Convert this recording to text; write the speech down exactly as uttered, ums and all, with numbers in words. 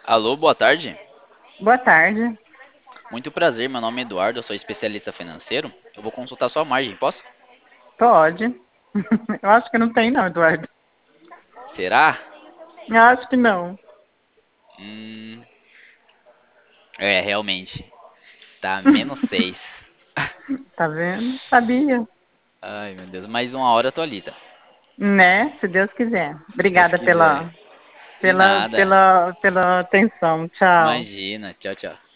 Alô, boa tarde. Boa tarde. Muito prazer, meu nome é Eduardo, eu sou especialista financeiro. Eu vou consultar sua margem, posso? Pode. Eu acho que não tem, não, Eduardo. Será? Eu acho que não. Hum, é, realmente. Tá menos seis. Tá vendo? Sabia. Ai, meu Deus, mais uma hora eu tô ali, tá? Né? Se Deus quiser. Se Deus Obrigada quiser. pela, De pela, nada. pela, pela atenção. Tchau. Imagina. Tchau, tchau.